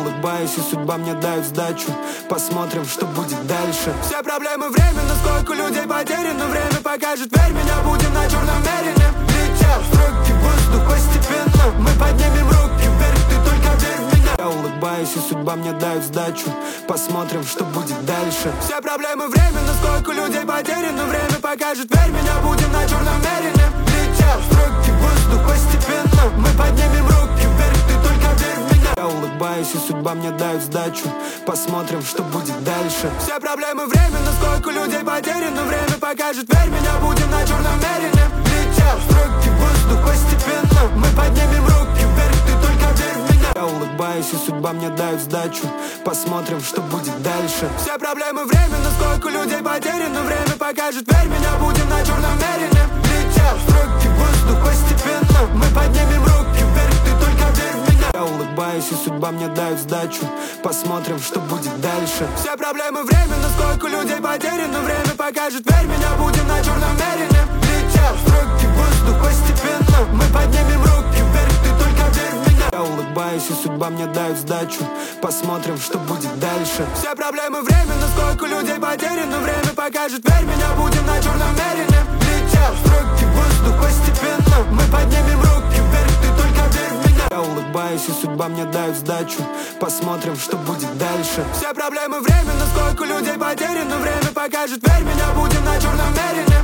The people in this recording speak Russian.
улыбаюсь, и судьба мне дает сдачу. Посмотрим, что будет дальше. Все проблемы временно, сколько людей потеряно. Время покажет, верь, меня будем на черном мерине. Летят строки, воздух постепенно. Мы поднимем руки вверх, ты только верь в меня. Я улыбаюсь, и судьба мне дает сдачу. Посмотрим, что будет дальше. Все проблемы временно, сколько людей потеряно. Время покажет, верь, меня будем на черном мерине. Летят строки, воздух постепенно. Мы поднимем руки вверх, ты только верь в меня. Я улыбаюсь, и судьба мне дает сдачу. Посмотрим, что будет дальше. Все проблемы временно, сколько людей потеряно. Время покажет, верь, меня будем на черном мерине. Летят строки, воздух постепенно. Мы поднимем руки вверх, ты только верь в меня. Я улыбаюсь, и судьба мне дает сдачу. Посмотрим, что будет дальше. Все проблемы временно, сколько людей потеряно. Время покажет, верь, меня будем на черном мерине. Летят строки, воздух постепенно. Мы поднимем руки вверх, ты только верь в меня. Я улыбаюсь, и судьба мне дает сдачу. Посмотрим, что будет дальше. Все проблемы временно, сколько людей потеряно. Время покажет, верь, меня будем на черном мерине. Летят строки, воздух постепенно. Мы поднимем руки вверх, ты только верь в меня. Я улыбаюсь, и судьба мне дает сдачу. Посмотрим, что будет дальше. Все проблемы временно, сколько людей потеряно. Время покажет, верь, меня будем на черном мерине. Летят строки, воздух постепенно. Мы поднимем руки вверх, ты только верь в меня. Я улыбаюсь, и судьба мне дает сдачу. Посмотрим, что будет дальше. Все проблемы временно, сколько людей потеряно. Время покажет, верь, меня будем на черном мерине.